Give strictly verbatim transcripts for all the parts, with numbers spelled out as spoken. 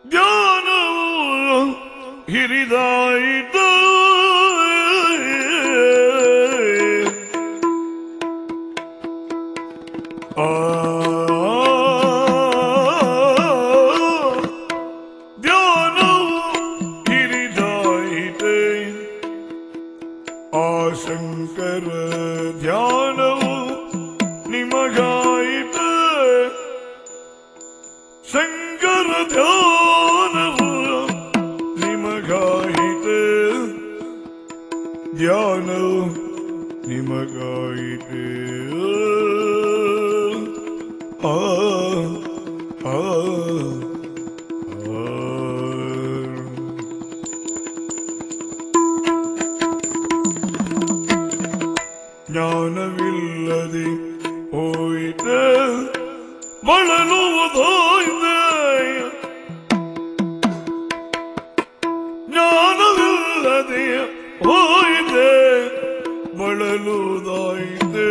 ಧ್ಯಾನವು ಹಿರಿದಾಯಿತು. ಆ ಧ್ಯಾನವು ಹಿರಿದಾಯಿತೆ. ಆ ಶಂಕರ ಧ್ಯಾನವು ನಿಮಗಾಯಿತೆ. ಶಂಕರ ಧ್ಯಾನವು ನಿಮಗಾಯಿತೆ. ಧ್ಯಾನವು ನಿಮಗಾಯಿತೆ. ಆ ಆ ಜ್ಞಾನವಿಲ್ಲದೆ ಹೋಯಿತೆ, ಬಳಲುವುದೋಯ್ದೆ. ಜ್ಞಾನವಿಲ್ಲದೆ ಹೋಯಿತೆ, ಬಳಲುವುದಾಯಿತೆ.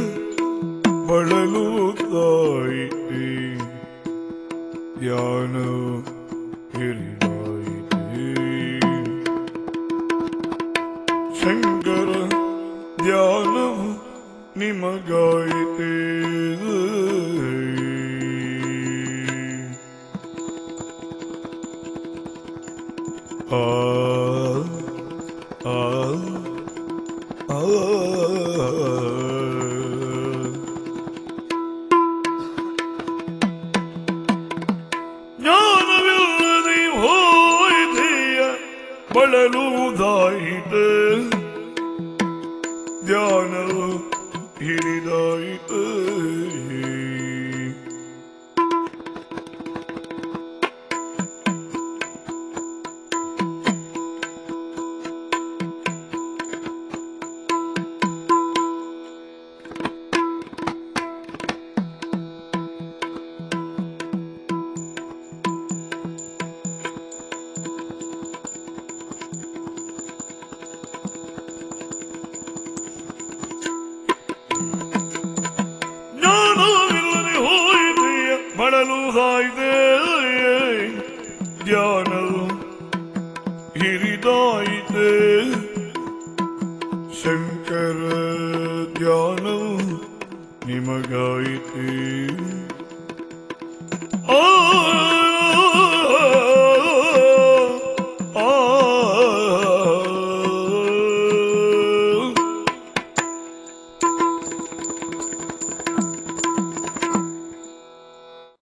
ಬಳಲುವುದಾಯಿತೆ. ಧ್ಯಾನವು ಹಿರಿದಾಯಿತೆ. ಶಂಕರ ಧ್ಯಾನವು ನಿಮಗಾಯಿತೆ. ಆ ಆ ಆ ಜ್ಞಾನವಿಲ್ಲದೆ ಹೋಯಿತೆಯ, ಬಳಲುವುದಾಯಿತೆ. ಧ್ಯಾನವು ಹಿರಿದಾಯಿತೆ. ಬಳಲುವುದಾಯಿತೆ. ಧ್ಯಾನವು ಹಿರಿದಾಯಿತೆ. ಶಂಕರ ಧ್ಯಾನವು ನಿಮಗಾಯಿತೆ. ಆ